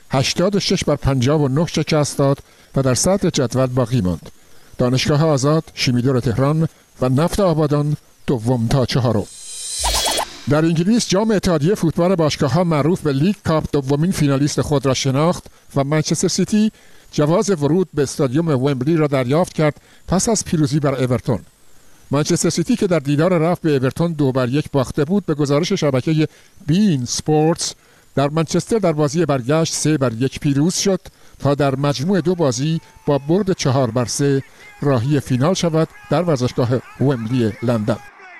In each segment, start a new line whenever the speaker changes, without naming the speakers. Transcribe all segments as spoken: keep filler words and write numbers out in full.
هشتاد و شش بر پنجاه و نه شکست داد و در صدر جدول باقی ماند. دانشگاه آزاد، شیمیدور تهران و نفت آبادان دوم تا چهارم. در انگلیس جام اتحادیه فوتبال باشگاه‌ها معروف به لیگ کاپ دومین فینالیست خود را شناخت و منچستر سیتی جواز ورود به استادیوم ومبلی را دریافت کرد پس از پیروزی بر اورتون. منچستر سیتی که در دیدار رفت به اورتون دو بر یک باخته بود، به گزارش شبکه بین سپورتس در منچستر در بازی برگشت سه بر یک پیروز شد تا در مجموع دو بازی با برد چهار بر سه راهی فینال شود در ورزشگاه ومبلی لندن.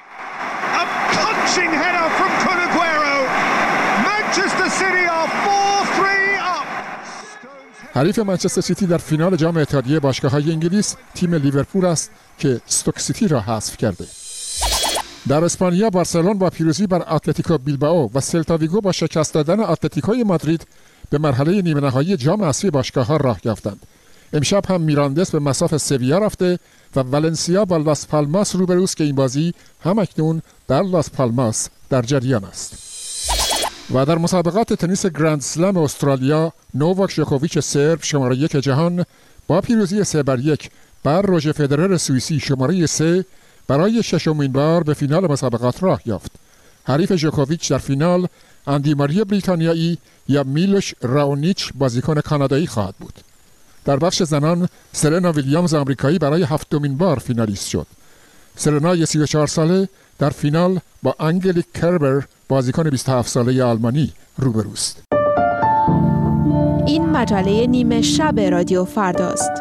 حریف منچستر سیتی در فینال جام اتحادیه باشگاه‌های انگلیس تیم لیورپول است که استوک سیتی را حذف کرده. در اسپانیا بارسلون با پیروزی بر اتلتیکو بیلبائو و سلتا ویگو با شکست دادن اتلتیکوی مادرید به مرحله نیمه نهایی جام اسیای باشگاه‌ها راه یافتند. امشب هم میراندس به مصاف سویا رفته و ولنسیا با لاس پالماس روبروست که این بازی هم اکنون در لاس پالماس در جریان است. و در مسابقات تنیس گرند سلم استرالیا، نوواک ژوکوویچ سرب شماره یک جهان با پیروزی سه بر یک بر روژر فدرر سوئیسی شماره سه برای ششمین بار به فینال مسابقات راه یافت. حریف ژوکوویچ در فینال اندی ماری بریتانیایی یا میلوش راونیچ بازیکن کانادایی خواهد بود. در بخش زنان سرنا ویلیامز آمریکایی برای هفتمین بار فینالیست شد. سرنا سی و چهار ساله در فینال با انگلیک کربر بازیکن بیست و هفت ساله آلمانی روبروست.
این مجله نیمه شب رادیو فرداست.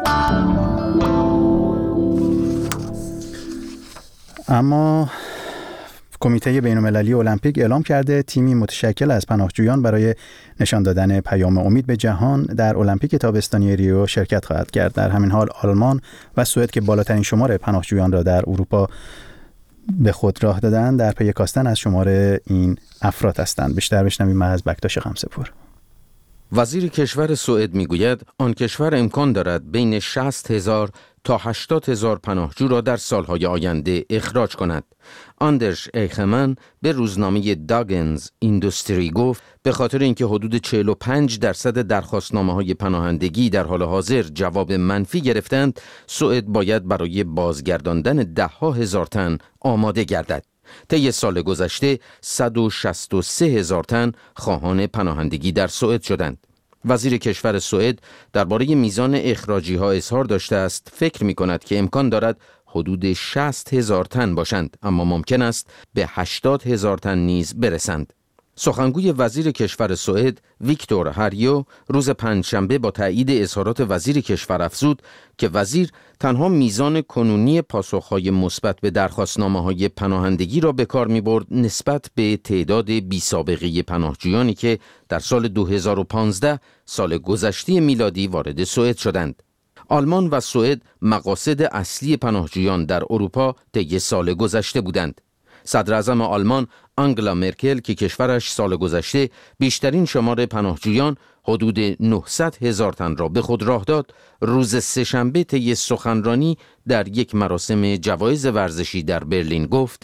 اما کمیته بین‌المللی المپیک اعلام کرده تیمی متشکل از پناهجویان برای نشان دادن پیام امید به جهان در المپیک تابستانی ریو شرکت خواهد کرد. در همین حال آلمان و سوئد که بالاترین شمار پناهجویان را در اروپا به خود راه دادن در پی کاستن از شمار این افراد هستند. بیشتر بشنویم از بکتاش قمصه‌پور.
وزیر کشور سوئد میگوید آن کشور امکان دارد بین شصت هزار تا هشتاد هزار پناهجو را در سالهای آینده اخراج کند. آندرش ایخمن به روزنامه داگنز ایندوستری گفت به خاطر اینکه حدود چهل و پنج درصد درخواستنامه‌های پناهندگی در حال حاضر جواب منفی گرفتند، سوئد باید برای بازگرداندن ده‌ها هزار تن آماده گردد. طی سال گذشته صد و شصت و سه هزار تن خواهان پناهندگی در سوئد شدند. وزیر کشور سوئد درباره میزان اخراجی ها اظهار داشته است فکر می کند که امکان دارد حدود شصت هزار تن باشند، اما ممکن است به هشتاد هزار تن نیز برسند. سخنگوی وزیر کشور سوئد ویکتور هریو روز پنجشنبه با تایید اظهارات وزیر کشور افزود که وزیر تنها میزان کنونی پاسخهای مثبت به درخواستنامه‌های پناهندگی را به کار می‌برد نسبت به تعداد بی‌سابقه پناهجویانی که در سال دو هزار و پانزده سال گذشته میلادی وارد سوئد شدند. آلمان و سوئد مقاصد اصلی پناهجویان در اروپا طی سال گذشته بودند. صدر اعظم آلمان آنگلا مرکل که کشورش سال گذشته بیشترین شمار پناهجویان حدود نهصد هزار تن را به خود راه داد، روز سه‌شنبه طی سخنرانی در یک مراسم جوایز ورزشی در برلین گفت: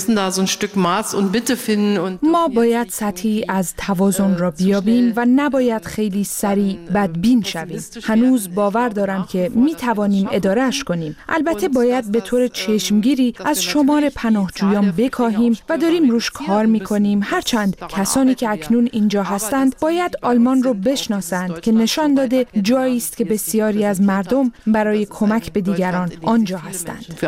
ما باید سطحی از توازن را بیابیم و نباید خیلی سریع بدبین شویم. هنوز باور دارم که می توانیم اداره‌اش کنیم. البته باید به طور چشمگیری از شمار پناهجویان بکاهیم و داریم روش کار می کنیم. هرچند کسانی که اکنون اینجا هستند باید آلمان رو بشناسند که نشان داده جایی است که بسیاری از مردم برای کمک به دیگران آنجا هستند.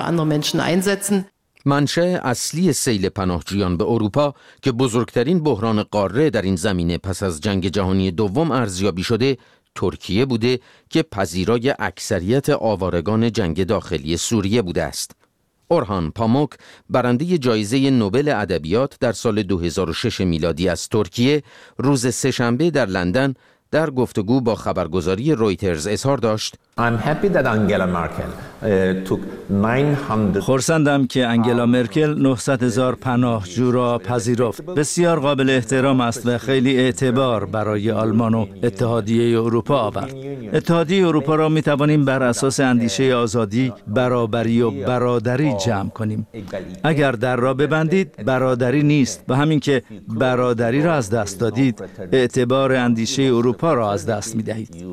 منشأ اصلی سیل پناهجویان به اروپا که بزرگترین بحران قاره در این زمینه پس از جنگ جهانی دوم ارزیابی شده، ترکیه بوده که پذیرای اکثریت آوارگان جنگ داخلی سوریه بوده است. اورهان پاموک برنده جایزه نوبل ادبیات در سال دو هزار و شش میلادی از ترکیه روز سه‌شنبه در لندن در گفتگو با خبرگزاری رویترز اظهار داشت:
خرسندم که انگلا مرکل نهصد هزار پناهجو را پذیرفت. بسیار قابل احترام است و خیلی اعتبار برای آلمان و اتحادیه اروپا آورد. اتحادیه اروپا را می توانیم بر اساس اندیشه آزادی، برابری و برادری جمع کنیم. اگر در را ببندید برادری نیست و همین که برادری را از دست دادید، اعتبار اندیشه اروپا اروپا را از دست می‌دهید.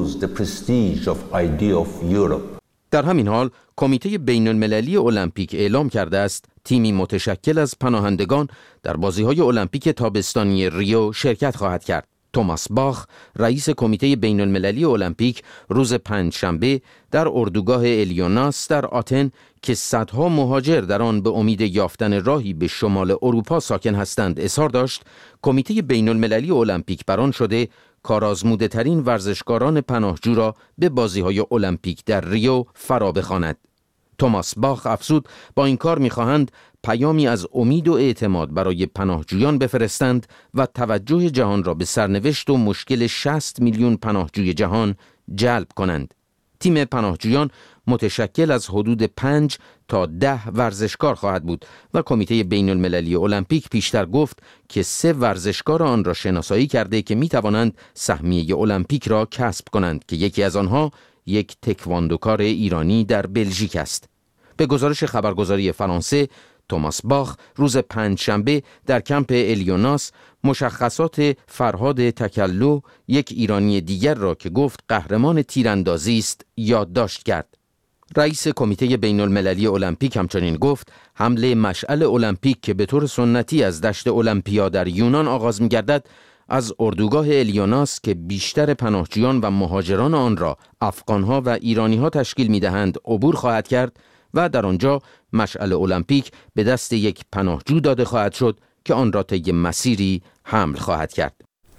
در همین حال کمیته بین المللی المپیک اعلام کرده است تیمی متشکل از پناهندگان در بازی‌های المپیک تابستانی ریو شرکت خواهد کرد. توماس باخ، رئیس کمیته بین المللی المپیک، روز پنجشنبه در اردوگاه الیوناس در آتن که صدها مهاجر در آن به امید یافتن راهی به شمال اروپا ساکن هستند اظهار داشت کمیته بین المللی المپیک بران شده کارآزموده ترین ورزشکاران پناهجو را به بازی‌های المپیک در ریو فرا بخواند. توماس باخ افزود با این کار می‌خواهند پیامی از امید و اعتماد برای پناهجویان بفرستند و توجه جهان را به سرنوشت و مشکل شصت میلیون پناهجوی جهان جلب کنند. تیم پناهجویان متشکل از حدود پنج تا ده ورزشکار خواهد بود و کمیته بین المللی المپیک پیشتر گفت که سه ورزشکار آن را شناسایی کرده که می توانند سهمیه المپیک را کسب کنند که یکی از آنها یک تکواندوکار ایرانی در بلژیک است. به گزارش خبرگزاری فرانسه، توماس باخ روز پنجشنبه در کمپ الیوناس مشخصات فرهاد تکلو، یک ایرانی دیگر را که گفت قهرمان تیراندازی است، یادداشت کرد. رئیس کمیته بین المللی المپیک همچنین گفت حمله مشعل المپیک که به طور سنتی از دشت المپیا در یونان آغاز می‌گردد از اردوگاه الیوناس که بیشتر پناهجویان و مهاجران آن را افغان‌ها و ایرانی‌ها تشکیل می‌دهند عبور خواهد کرد و در آنجا مشعل المپیک به دست یک پناهجو داده خواهد شد که آن را طی مسیری حمل خواهد کرد.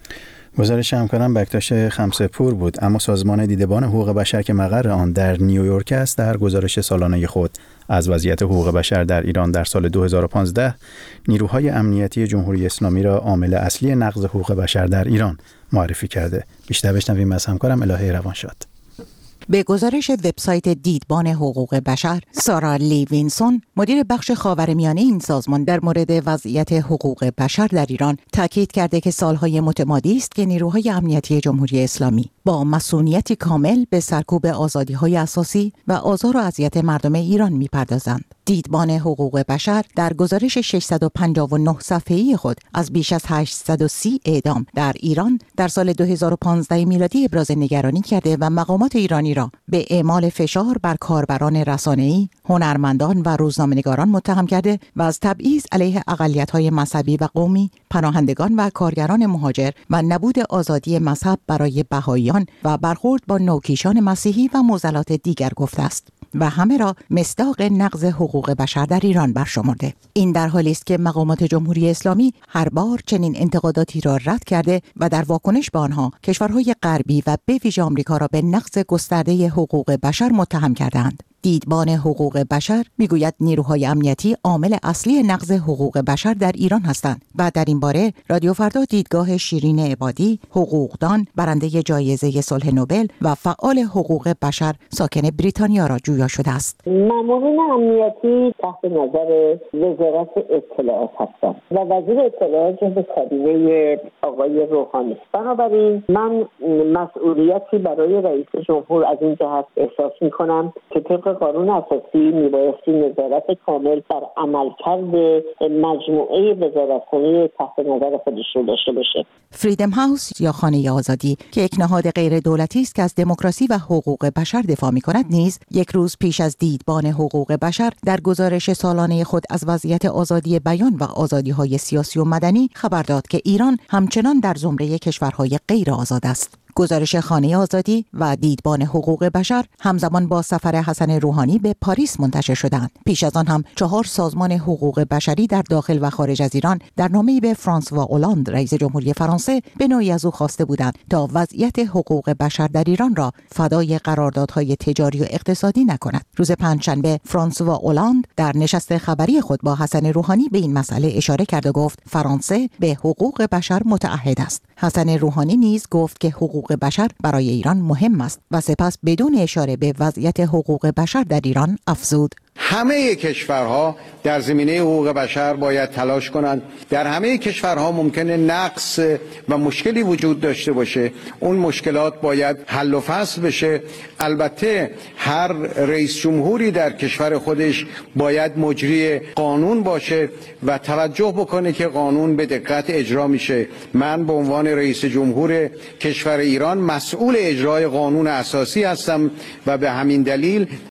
گزارش همکارم بکتاش خمسه‌پور بود. اما سازمان دیدبان حقوق بشر که مقر آن در نیویورک است در گزارش سالانه خود از وضعیت حقوق بشر در ایران در سال دو هزار و پانزده نیروهای امنیتی جمهوری اسلامی را عامل اصلی نقض حقوق بشر در ایران معرفی کرده. بیشتر بشنویم از همکارم الهه روانشاد.
به گزارش وبسایت دیدبان حقوق بشر، سارا لیوینسون، مدیر بخش خاورمیانه این سازمان، در مورد وضعیت حقوق بشر در ایران تاکید کرده که سالهای متمادی است که نیروهای امنیتی جمهوری اسلامی با مسئولیتی کامل به سرکوب آزادی‌های اساسی و آزار و اذیت مردم ایران می‌پردازند. دیدبان حقوق بشر در گزارش ششصد و پنجاه و نه صفحه‌ای خود از بیش از هشتصد و سی اعدام در ایران در سال دو هزار و پانزده میلادی ابراز نگرانی کرده و مقامات ایرانی را به اعمال فشار بر کاربران رسانه‌ای، هنرمندان و روزنامه‌نگاران متهم کرده و از تبعیض علیه اقلیت‌های مذهبی و قومی، پناهندگان و کارگران مهاجر و نبود آزادی مذهب برای بهائیان و برخورد با نوکیشان مسیحی و معضلات دیگر گفته است و همه را مصداق نقض حقوق بشر در ایران برشمرده. این در حالی است که مقامات جمهوری اسلامی هر بار چنین انتقاداتی را رد کرده و در واکنش به آنها کشورهای غربی و به ویژه آمریکا را به نقض گسترده حقوق بشر متهم کردند. دیدبان حقوق بشر میگوید نیروهای امنیتی عامل اصلی نقض حقوق بشر در ایران هستند و در این باره رادیو فردا دیدگاه شیرین عبادی، حقوقدان، برنده جایزه صلح نوبل و فعال حقوق بشر ساکن بریتانیا را جویا شده است.
مامورین امنیتی تحت نظر وزارت اطلاعات هستند و وزیر اطلاعات جزو کابینه آقای روحانی. بنابراین من مسئولیتی برای رئیس جمهور از این جهت احساس می‌کنم که طبق قانون اساسی میبایستی نظارت کامل بر عملکرد مجموعه وزارتخانه تحت نظر خودش رو داشته باشه.
فریدم هاوس یا خانه آزادی که یک نهاد غیر دولتی است که از دموکراسی و حقوق بشر دفاع می‌کند نیز یک روز پیش از دیدبان حقوق بشر در گزارش سالانه خود از وضعیت آزادی بیان و آزادی‌های سیاسی و مدنی خبر داد که ایران همچنان در زمره کشورهای غیر آزاد است. گزارش خانه آزادی و دیدبان حقوق بشر همزمان با سفر حسن روحانی به پاریس منتشر شدند. پیش از آن هم چهار سازمان حقوق بشری در داخل و خارج از ایران در نامه‌ای به فرانسوا اولاند رئیس جمهوری فرانسه به نوعی از او خواسته بودند تا وضعیت حقوق بشر در ایران را فدای قراردادهای تجاری و اقتصادی نکند. روز پنجشنبه فرانسوا اولاند در نشست خبری خود با حسن روحانی به این مسئله اشاره کرد و گفت فرانسه به حقوق بشر متعهد است. حسن روحانی نیز گفت که حقوق بشر برای ایران مهم است و سپس بدون اشاره به وضعیت حقوق بشر در ایران افزود
همه کشورها در زمینه حقوق بشر باید تلاش کنند. در همه کشورها ممکنه نقص و مشکلی وجود داشته باشه، اون مشکلات باید حل و فصل بشه. البته هر رئیس جمهوری در کشور خودش باید مجری قانون باشه و توجه بکنه که قانون به دقت اجرا میشه. من به عنوان رئیس جمهور کشور ایران مسئول اجرای قانون اساسی هستم و به همین دلیل